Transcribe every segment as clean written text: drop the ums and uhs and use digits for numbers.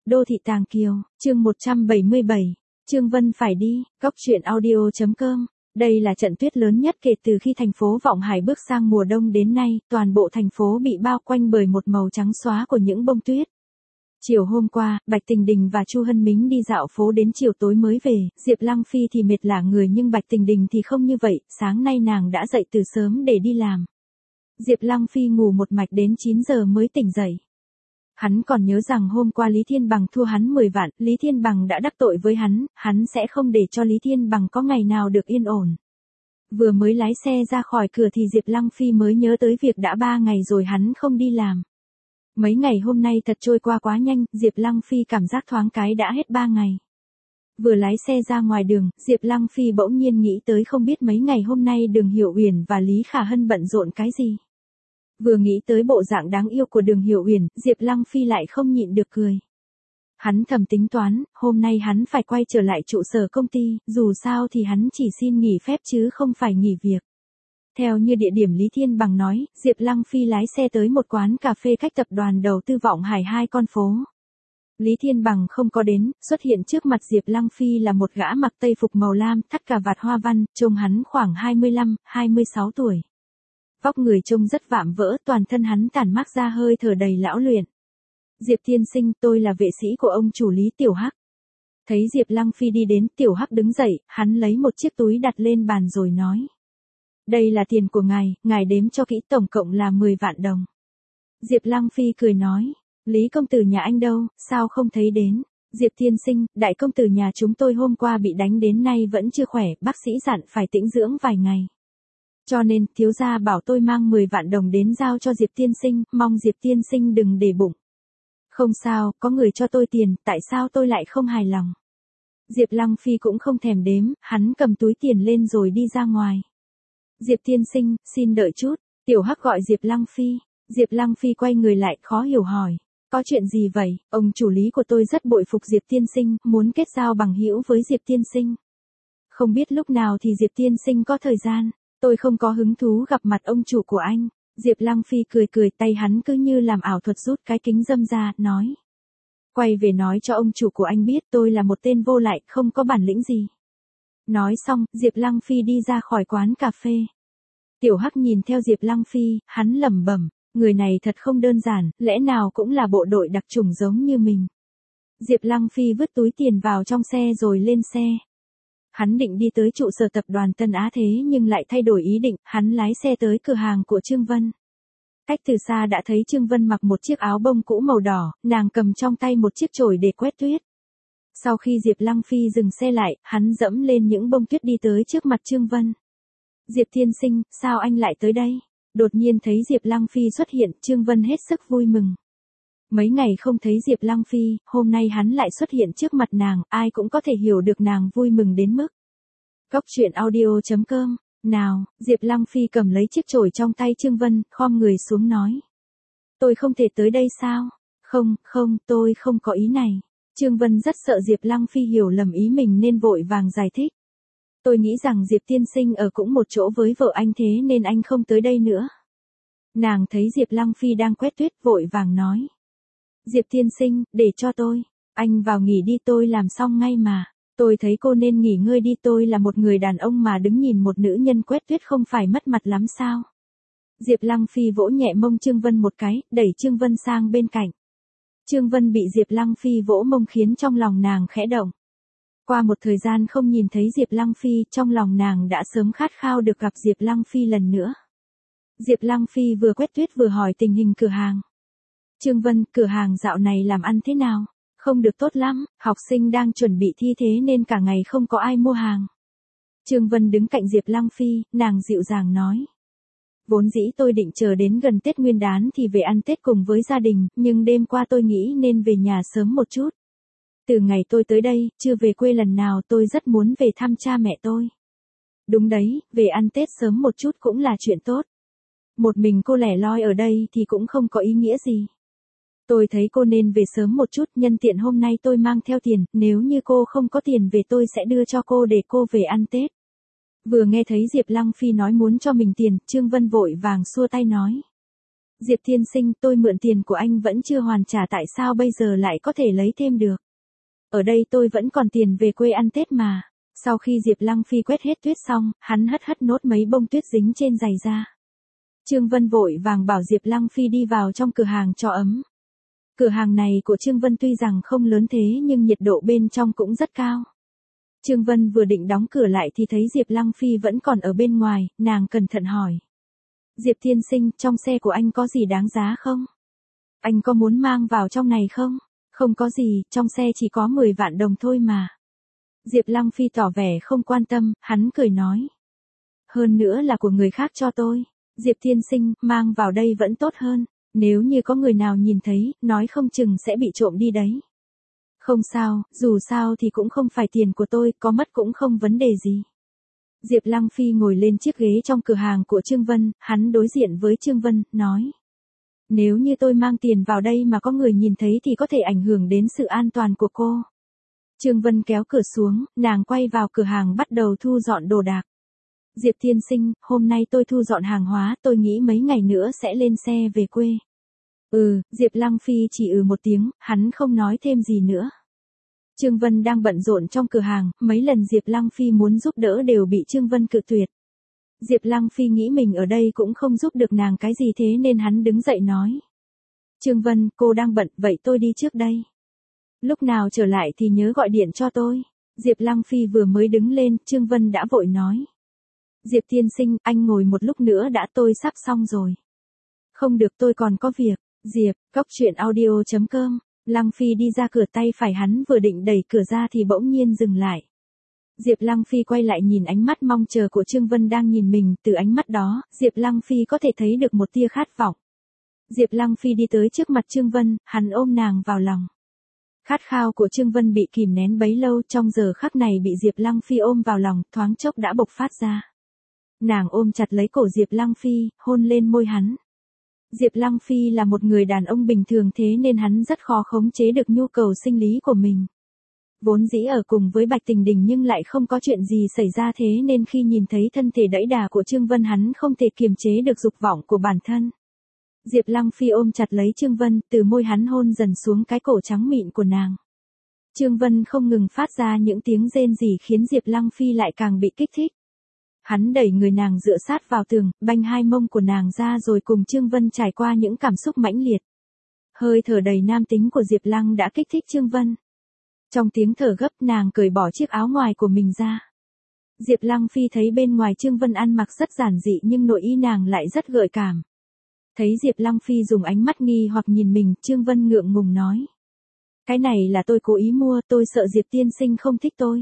Đô thị Tàng Kiều, chương 177, Trương Vân phải đi, góc truyện audio.com. Đây là trận tuyết lớn nhất kể từ khi thành phố Vọng Hải bước sang mùa đông đến nay, toàn bộ thành phố bị bao quanh bởi một màu trắng xóa của những bông tuyết. Chiều hôm qua, Bạch Tình Đình và Chu Hân Mính đi dạo phố đến chiều tối mới về, Diệp Lăng Phi thì mệt lả người nhưng Bạch Tình Đình thì không như vậy, sáng nay nàng đã dậy từ sớm để đi làm. Diệp Lăng Phi ngủ một mạch đến 9 giờ mới tỉnh dậy. Hắn còn nhớ rằng hôm qua Lý Thiên Bằng thua hắn 10 vạn, Lý Thiên Bằng đã đắc tội với hắn sẽ không để cho Lý Thiên Bằng có ngày nào được yên ổn. Vừa mới lái xe ra khỏi cửa thì Diệp Lăng Phi mới nhớ tới việc đã 3 ngày rồi hắn không đi làm. Mấy ngày hôm nay thật trôi qua quá nhanh, Diệp Lăng Phi cảm giác thoáng cái đã hết 3 ngày. Vừa lái xe ra ngoài đường, Diệp Lăng Phi bỗng nhiên nghĩ tới không biết mấy ngày hôm nay Đường Hiểu Uyển và Lý Khả Hân bận rộn cái gì. Vừa nghĩ tới bộ dạng đáng yêu của Đường Hiểu Uyển, Diệp Lăng Phi lại không nhịn được cười. Hắn thầm tính toán, hôm nay hắn phải quay trở lại trụ sở công ty, dù sao thì hắn chỉ xin nghỉ phép chứ không phải nghỉ việc. Theo như địa điểm Lý Thiên Bằng nói, Diệp Lăng Phi lái xe tới một quán cà phê cách tập đoàn đầu tư Vọng Hải 2 con phố. Lý Thiên Bằng không có đến, xuất hiện trước mặt Diệp Lăng Phi là một gã mặc tây phục màu lam, thắt cà vạt hoa văn, trông hắn khoảng 25, 26 tuổi. Vóc người trông rất vạm vỡ, toàn thân hắn tản mát ra hơi thở đầy lão luyện. Diệp tiên sinh, tôi là vệ sĩ của ông chủ Lý Tiểu Hắc. Thấy Diệp Lăng Phi đi đến, Tiểu Hắc đứng dậy, hắn lấy một chiếc túi đặt lên bàn rồi nói. Đây là tiền của ngài đếm cho kỹ, tổng cộng là 10 vạn đồng. Diệp Lăng Phi cười nói, Lý công tử nhà anh đâu, sao không thấy đến? Diệp tiên sinh, đại công tử nhà chúng tôi hôm qua bị đánh đến nay vẫn chưa khỏe, bác sĩ dặn phải tĩnh dưỡng vài ngày. Cho nên, thiếu gia bảo tôi mang 10 vạn đồng đến giao cho Diệp tiên sinh, mong Diệp tiên sinh đừng để bụng. Không sao, có người cho tôi tiền, tại sao tôi lại không hài lòng? Diệp Lăng Phi cũng không thèm đếm, hắn cầm túi tiền lên rồi đi ra ngoài. Diệp tiên sinh, xin đợi chút, Tiểu Hắc gọi Diệp Lăng Phi. Diệp Lăng Phi quay người lại, khó hiểu hỏi. Có chuyện gì vậy? Ông chủ Lý của tôi rất bội phục Diệp tiên sinh, muốn kết giao bằng hữu với Diệp tiên sinh. Không biết lúc nào thì Diệp tiên sinh có thời gian. Tôi không có hứng thú gặp mặt ông chủ của anh. Diệp Lăng Phi cười, tay hắn cứ như làm ảo thuật rút cái kính râm ra, nói. Quay về nói cho ông chủ của anh biết tôi là một tên vô lại, không có bản lĩnh gì. Nói xong, Diệp Lăng Phi đi ra khỏi quán cà phê. Tiểu Hắc nhìn theo Diệp Lăng Phi, hắn lẩm bẩm, người này thật không đơn giản, lẽ nào cũng là bộ đội đặc chủng giống như mình. Diệp Lăng Phi vứt túi tiền vào trong xe rồi lên xe. Hắn định đi tới trụ sở tập đoàn Tân Á thế nhưng lại thay đổi ý định, hắn lái xe tới cửa hàng của Trương Vân. Cách từ xa đã thấy Trương Vân mặc một chiếc áo bông cũ màu đỏ, nàng cầm trong tay một chiếc chổi để quét tuyết. Sau khi Diệp Lăng Phi dừng xe lại, hắn dẫm lên những bông tuyết đi tới trước mặt Trương Vân. Diệp tiên sinh, sao anh lại tới đây? Đột nhiên thấy Diệp Lăng Phi xuất hiện, Trương Vân hết sức vui mừng. Mấy ngày không thấy Diệp Lăng Phi, hôm nay hắn lại xuất hiện trước mặt nàng, ai cũng có thể hiểu được nàng vui mừng đến mức. Góc truyện audio.com, nào, Diệp Lăng Phi cầm lấy chiếc chổi trong tay Trương Vân, khom người xuống nói. Tôi không thể tới đây sao? Không, tôi không có ý này. Trương Vân rất sợ Diệp Lăng Phi hiểu lầm ý mình nên vội vàng giải thích. Tôi nghĩ rằng Diệp tiên sinh ở cũng một chỗ với vợ anh thế nên anh không tới đây nữa. Nàng thấy Diệp Lăng Phi đang quét tuyết vội vàng nói. Diệp tiên sinh, để cho tôi. Anh vào nghỉ đi, tôi làm xong ngay mà. Tôi thấy cô nên nghỉ ngơi đi, tôi là một người đàn ông mà đứng nhìn một nữ nhân quét tuyết không phải mất mặt lắm sao? Diệp Lăng Phi vỗ nhẹ mông Trương Vân một cái, đẩy Trương Vân sang bên cạnh. Trương Vân bị Diệp Lăng Phi vỗ mông khiến trong lòng nàng khẽ động. Qua một thời gian không nhìn thấy Diệp Lăng Phi, trong lòng nàng đã sớm khát khao được gặp Diệp Lăng Phi lần nữa. Diệp Lăng Phi vừa quét tuyết vừa hỏi tình hình cửa hàng. Trương Vân, cửa hàng dạo này làm ăn thế nào? Không được tốt lắm, học sinh đang chuẩn bị thi thế nên cả ngày không có ai mua hàng. Trương Vân đứng cạnh Diệp Lăng Phi, nàng dịu dàng nói. Vốn dĩ tôi định chờ đến gần Tết Nguyên đán thì về ăn Tết cùng với gia đình, nhưng đêm qua tôi nghĩ nên về nhà sớm một chút. Từ ngày tôi tới đây, chưa về quê lần nào, tôi rất muốn về thăm cha mẹ tôi. Đúng đấy, về ăn Tết sớm một chút cũng là chuyện tốt. Một mình cô lẻ loi ở đây thì cũng không có ý nghĩa gì. Tôi thấy cô nên về sớm một chút, nhân tiện hôm nay tôi mang theo tiền, nếu như cô không có tiền về tôi sẽ đưa cho cô để cô về ăn Tết. Vừa nghe thấy Diệp Lăng Phi nói muốn cho mình tiền, Trương Vân vội vàng xua tay nói. Diệp tiên sinh, tôi mượn tiền của anh vẫn chưa hoàn trả, tại sao bây giờ lại có thể lấy thêm được? Ở đây tôi vẫn còn tiền về quê ăn Tết mà. Sau khi Diệp Lăng Phi quét hết tuyết xong, hắn hất hất nốt mấy bông tuyết dính trên giày ra. Trương Vân vội vàng bảo Diệp Lăng Phi đi vào trong cửa hàng cho ấm. Cửa hàng này của Trương Vân tuy rằng không lớn thế nhưng nhiệt độ bên trong cũng rất cao. Trương Vân vừa định đóng cửa lại thì thấy Diệp Lăng Phi vẫn còn ở bên ngoài, nàng cẩn thận hỏi. Diệp tiên sinh, trong xe của anh có gì đáng giá không? Anh có muốn mang vào trong này không? Không có gì, trong xe chỉ có 10 vạn đồng thôi mà. Diệp Lăng Phi tỏ vẻ không quan tâm, hắn cười nói. Hơn nữa là của người khác cho tôi. Diệp tiên sinh, mang vào đây vẫn tốt hơn. Nếu như có người nào nhìn thấy, nói không chừng sẽ bị trộm đi đấy. Không sao, dù sao thì cũng không phải tiền của tôi, có mất cũng không vấn đề gì. Diệp Lăng Phi ngồi lên chiếc ghế trong cửa hàng của Trương Vân, hắn đối diện với Trương Vân, nói. Nếu như tôi mang tiền vào đây mà có người nhìn thấy thì có thể ảnh hưởng đến sự an toàn của cô. Trương Vân kéo cửa xuống, nàng quay vào cửa hàng bắt đầu thu dọn đồ đạc. Diệp tiên sinh, hôm nay tôi thu dọn hàng hóa, tôi nghĩ mấy ngày nữa sẽ lên xe về quê. Diệp Lăng Phi chỉ một tiếng, hắn không nói thêm gì nữa. Trương Vân đang bận rộn trong cửa hàng, mấy lần Diệp Lăng Phi muốn giúp đỡ đều bị Trương Vân cự tuyệt. Diệp Lăng Phi nghĩ mình ở đây cũng không giúp được nàng cái gì thế nên hắn đứng dậy nói. Trương Vân, cô đang bận, vậy tôi đi trước đây. Lúc nào trở lại thì nhớ gọi điện cho tôi. Diệp Lăng Phi vừa mới đứng lên, Trương Vân đã vội nói. Diệp tiên sinh, anh ngồi một lúc nữa đã, tôi sắp xong rồi. Không được, tôi còn có việc. Diệp, coctruyện.audio.com. Lăng Phi đi ra cửa, tay phải hắn vừa định đẩy cửa ra thì bỗng nhiên dừng lại. Diệp Lăng Phi quay lại nhìn ánh mắt mong chờ của Trương Vân đang nhìn mình, từ ánh mắt đó, Diệp Lăng Phi có thể thấy được một tia khát vọng. Diệp Lăng Phi đi tới trước mặt Trương Vân, hắn ôm nàng vào lòng. Khát khao của Trương Vân bị kìm nén bấy lâu, trong giờ khắc này bị Diệp Lăng Phi ôm vào lòng, thoáng chốc đã bộc phát ra. Nàng ôm chặt lấy cổ Diệp Lăng Phi, hôn lên môi hắn. Diệp Lăng Phi là một người đàn ông bình thường thế nên hắn rất khó khống chế được nhu cầu sinh lý của mình. Vốn dĩ ở cùng với Bạch Tình Đình nhưng lại không có chuyện gì xảy ra thế nên khi nhìn thấy thân thể đẫy đà của Trương Vân hắn không thể kiềm chế được dục vọng của bản thân. Diệp Lăng Phi ôm chặt lấy Trương Vân, từ môi hắn hôn dần xuống cái cổ trắng mịn của nàng. Trương Vân không ngừng phát ra những tiếng rên rỉ khiến Diệp Lăng Phi lại càng bị kích thích. Hắn đẩy người nàng dựa sát vào tường, banh hai mông của nàng ra rồi cùng Trương Vân trải qua những cảm xúc mãnh liệt. Hơi thở đầy nam tính của Diệp Lăng đã kích thích Trương Vân. Trong tiếng thở gấp nàng cởi bỏ chiếc áo ngoài của mình ra. Diệp Lăng Phi thấy bên ngoài Trương Vân ăn mặc rất giản dị nhưng nội y nàng lại rất gợi cảm. Thấy Diệp Lăng Phi dùng ánh mắt nghi hoặc nhìn mình, Trương Vân ngượng ngùng nói. Cái này là tôi cố ý mua, tôi sợ Diệp tiên sinh không thích tôi.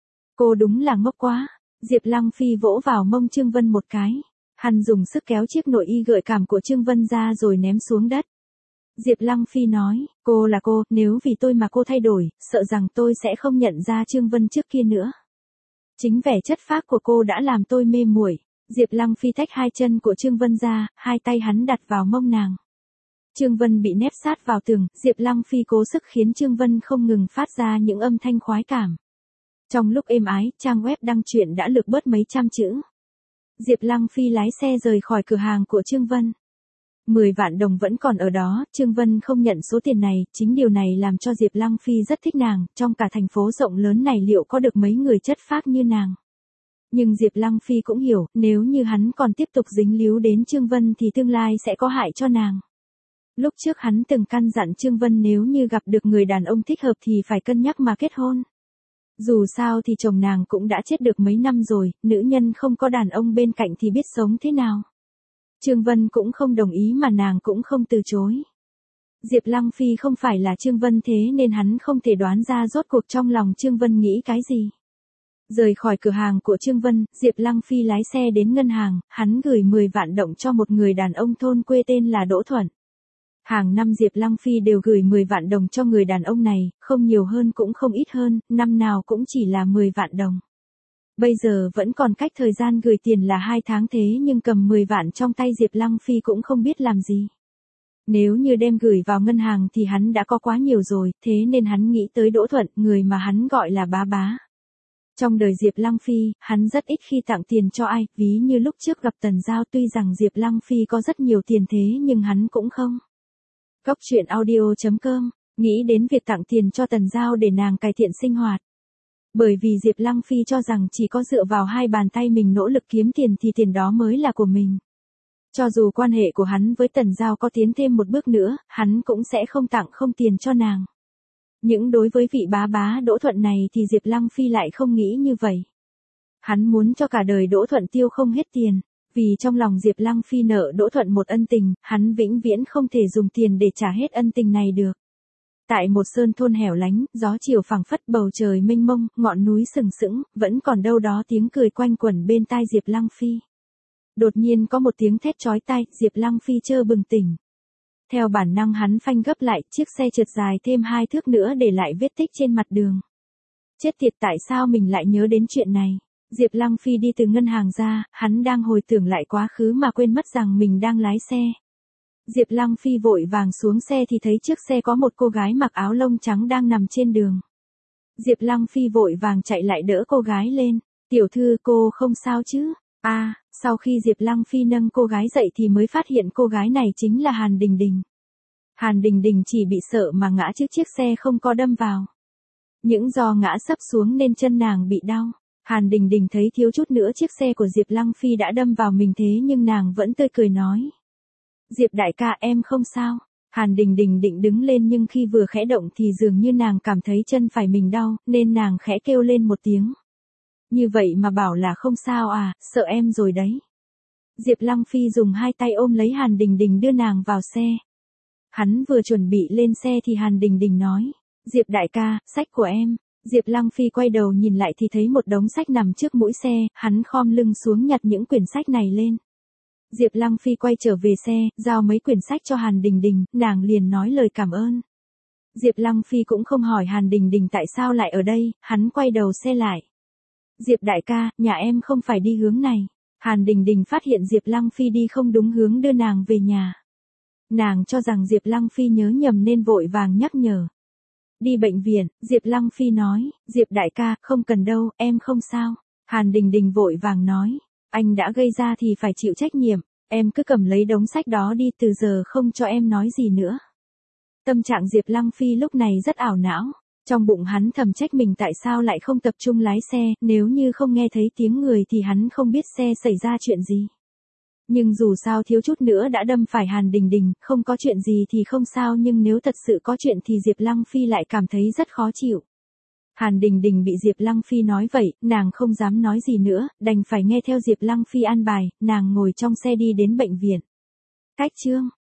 Cô đúng là ngốc quá. Diệp Lăng Phi vỗ vào mông Trương Vân một cái. Hắn dùng sức kéo chiếc nội y gợi cảm của Trương Vân ra rồi ném xuống đất. Diệp Lăng Phi nói, cô là cô, nếu vì tôi mà cô thay đổi, sợ rằng tôi sẽ không nhận ra Trương Vân trước kia nữa. Chính vẻ chất phác của cô đã làm tôi mê muội. Diệp Lăng Phi tách hai chân của Trương Vân ra, hai tay hắn đặt vào mông nàng. Trương Vân bị nép sát vào tường, Diệp Lăng Phi cố sức khiến Trương Vân không ngừng phát ra những âm thanh khoái cảm. Trong lúc êm ái, trang web đăng truyện đã lược bớt mấy trăm chữ. Diệp Lăng Phi lái xe rời khỏi cửa hàng của Trương Vân. 10 vạn đồng vẫn còn ở đó, Trương Vân không nhận số tiền này, chính điều này làm cho Diệp Lăng Phi rất thích nàng, trong cả thành phố rộng lớn này liệu có được mấy người chất phác như nàng. Nhưng Diệp Lăng Phi cũng hiểu, nếu như hắn còn tiếp tục dính líu đến Trương Vân thì tương lai sẽ có hại cho nàng. Lúc trước hắn từng căn dặn Trương Vân nếu như gặp được người đàn ông thích hợp thì phải cân nhắc mà kết hôn. Dù sao thì chồng nàng cũng đã chết được mấy năm rồi, nữ nhân không có đàn ông bên cạnh thì biết sống thế nào. Trương Vân cũng không đồng ý mà nàng cũng không từ chối. Diệp Lăng Phi không phải là Trương Vân thế nên hắn không thể đoán ra rốt cuộc trong lòng Trương Vân nghĩ cái gì. Rời khỏi cửa hàng của Trương Vân, Diệp Lăng Phi lái xe đến ngân hàng, hắn gửi 10 vạn đồng cho một người đàn ông thôn quê tên là Đỗ Thuận. Hàng năm Diệp Lăng Phi đều gửi 10 vạn đồng cho người đàn ông này, không nhiều hơn cũng không ít hơn, năm nào cũng chỉ là 10 vạn đồng. Bây giờ vẫn còn cách thời gian gửi tiền là 2 tháng thế nhưng cầm 10 vạn trong tay Diệp Lăng Phi cũng không biết làm gì. Nếu như đem gửi vào ngân hàng thì hắn đã có quá nhiều rồi, thế nên hắn nghĩ tới Đỗ Thuận, người mà hắn gọi là bá bá. Trong đời Diệp Lăng Phi, hắn rất ít khi tặng tiền cho ai, ví như lúc trước gặp Tần Giao, tuy rằng Diệp Lăng Phi có rất nhiều tiền thế nhưng hắn cũng không. Góc truyện audio.com, nghĩ đến việc tặng tiền cho Tần Giao để nàng cải thiện sinh hoạt. Bởi vì Diệp Lăng Phi cho rằng chỉ có dựa vào hai bàn tay mình nỗ lực kiếm tiền thì tiền đó mới là của mình. Cho dù quan hệ của hắn với Tần Giao có tiến thêm một bước nữa, hắn cũng sẽ không tặng không tiền cho nàng. Nhưng đối với vị bá bá Đỗ Thuận này thì Diệp Lăng Phi lại không nghĩ như vậy. Hắn muốn cho cả đời Đỗ Thuận tiêu không hết tiền, vì trong lòng Diệp Lăng Phi nợ Đỗ Thuận một ân tình, hắn vĩnh viễn không thể dùng tiền để trả hết ân tình này được. Tại một sơn thôn hẻo lánh, gió chiều phảng phất, bầu trời mênh mông, ngọn núi sừng sững, vẫn còn đâu đó tiếng cười quanh quẩn bên tai Diệp Lăng Phi. Đột nhiên có một tiếng thét chói tai, Diệp Lăng Phi chợt bừng tỉnh. Theo bản năng hắn phanh gấp lại, chiếc xe trượt dài thêm 2 thước nữa để lại vết tích trên mặt đường. Chết tiệt, tại sao mình lại nhớ đến chuyện này? Diệp Lăng Phi đi từ ngân hàng ra, hắn đang hồi tưởng lại quá khứ mà quên mất rằng mình đang lái xe. Diệp Lăng Phi vội vàng xuống xe thì thấy trước xe có một cô gái mặc áo lông trắng đang nằm trên đường. Diệp Lăng Phi vội vàng chạy lại đỡ cô gái lên. Tiểu thư, cô không sao chứ? Sau khi Diệp Lăng Phi nâng cô gái dậy thì mới phát hiện cô gái này chính là Hàn Đình Đình. Hàn Đình Đình chỉ bị sợ mà ngã chứ chiếc xe không có đâm vào. Những do ngã sấp xuống nên chân nàng bị đau. Hàn Đình Đình thấy thiếu chút nữa chiếc xe của Diệp Lăng Phi đã đâm vào mình thế nhưng nàng vẫn tươi cười nói. Diệp đại ca, em không sao. Hàn Đình Đình định đứng lên nhưng khi vừa khẽ động thì dường như nàng cảm thấy chân phải mình đau, nên nàng khẽ kêu lên một tiếng. Như vậy mà bảo là không sao à, sợ em rồi đấy. Diệp Lăng Phi dùng 2 tay ôm lấy Hàn Đình Đình đưa nàng vào xe. Hắn vừa chuẩn bị lên xe thì Hàn Đình Đình nói. Diệp đại ca, sách của em. Diệp Lăng Phi quay đầu nhìn lại thì thấy một đống sách nằm trước mũi xe, hắn khom lưng xuống nhặt những quyển sách này lên. Diệp Lăng Phi quay trở về xe, giao mấy quyển sách cho Hàn Đình Đình, nàng liền nói lời cảm ơn. Diệp Lăng Phi cũng không hỏi Hàn Đình Đình tại sao lại ở đây, hắn quay đầu xe lại. Diệp đại ca, nhà em không phải đi hướng này. Hàn Đình Đình phát hiện Diệp Lăng Phi đi không đúng hướng đưa nàng về nhà. Nàng cho rằng Diệp Lăng Phi nhớ nhầm nên vội vàng nhắc nhở. Đi bệnh viện, Diệp Lăng Phi nói, Diệp đại ca, không cần đâu, em không sao. Hàn Đình Đình vội vàng nói, anh đã gây ra thì phải chịu trách nhiệm, em cứ cầm lấy đống sách đó đi, từ giờ không cho em nói gì nữa. Tâm trạng Diệp Lăng Phi lúc này rất ảo não, trong bụng hắn thầm trách mình tại sao lại không tập trung lái xe, nếu như không nghe thấy tiếng người thì hắn không biết xe xảy ra chuyện gì. Nhưng dù sao thiếu chút nữa đã đâm phải Hàn Đình Đình, không có chuyện gì thì không sao nhưng nếu thật sự có chuyện thì Diệp Lăng Phi lại cảm thấy rất khó chịu. Hàn Đình Đình bị Diệp Lăng Phi nói vậy, nàng không dám nói gì nữa, đành phải nghe theo Diệp Lăng Phi an bài, nàng ngồi trong xe đi đến bệnh viện. Cách chương